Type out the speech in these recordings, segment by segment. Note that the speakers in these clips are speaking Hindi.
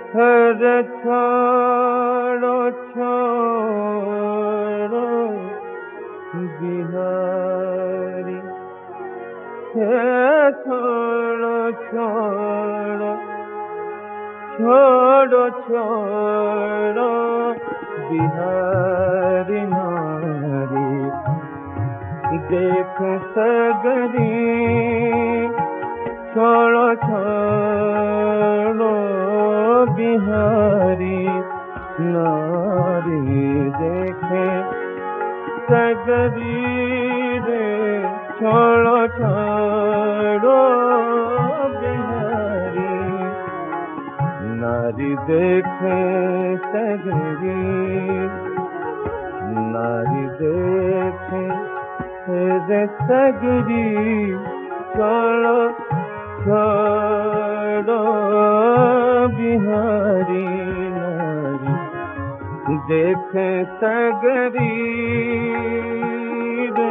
हर छोड़ो छोड़ो बिहारी, छोड़ो छोड़ो छोड़ो छोड़ो बिहारी नारी। देख सगरी छोड़ो छोड़ो बिहारी नारी। देखे सगरी रे छोड़ो छोड़ो बिहारी नारी। देखे सगरी नारी, देखे रे सगरी छोड़ो छोड़ो बिहारी नारी। देखे सगरी रे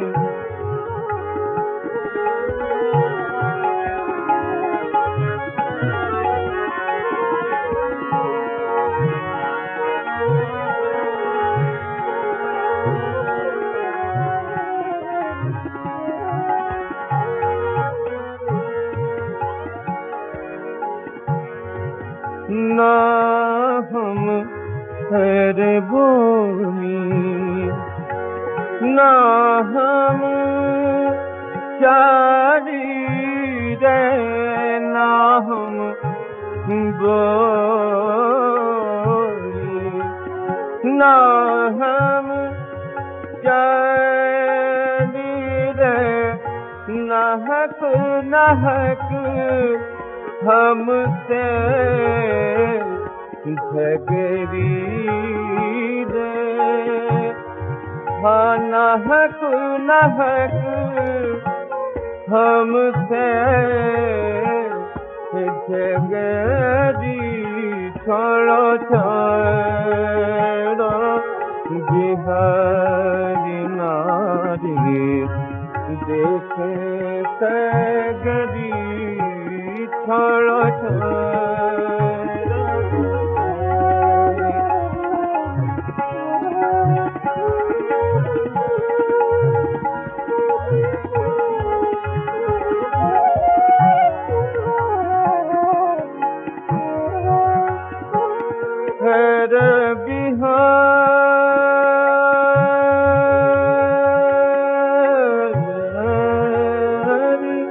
ना हम हर बोली, ना हम चारी रे, ना हम बोली, ना हम चारी रे। नाहक नाहक हमसे झगड़ी रे। हाँ नाहक नाहक हमसे झगड़ी। छोड़ो छोड़ो बिहारी नारी। देखे सगरी छोड़ो छोड़ो हर बिहारी,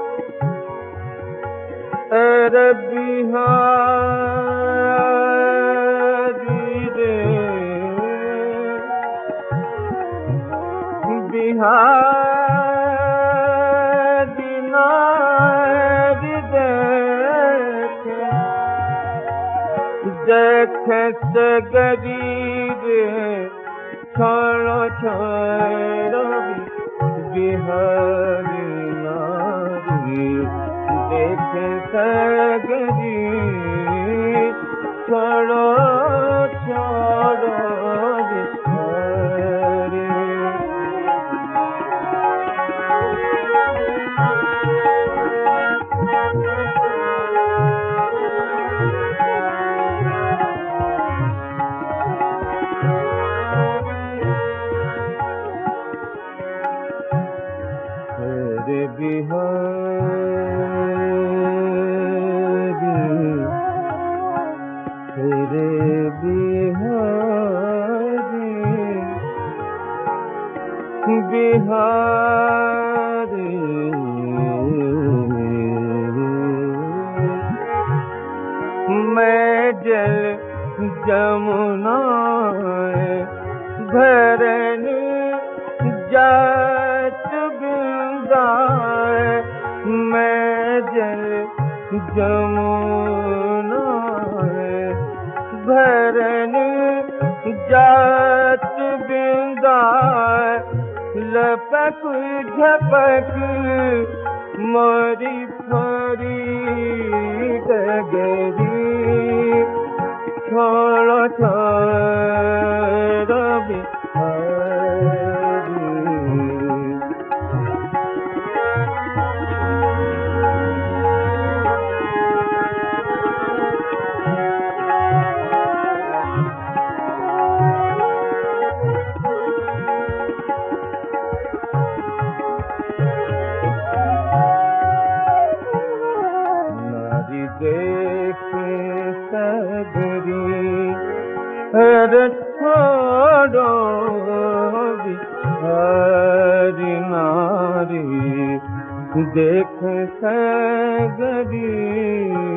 हर बिहारी रे। बिहारी नारी देखे देखे सगरी रे छोड़ो छोड़ो बिहारी नारी। देखे सगरी छोड़ो छोड़ो बिहारी। रे बिहारी, रे बिहारी, बिहारी। मैं जल जमुना भरन जात बिंदाए। मैं जल जमुना भरन जात बिंदाए। लपक झपक मोरी फोरी गगरी। छोड़ो छोड़ो बिहारी। देख सगरी हर छोड़ो बिहारी नारी देख सगरी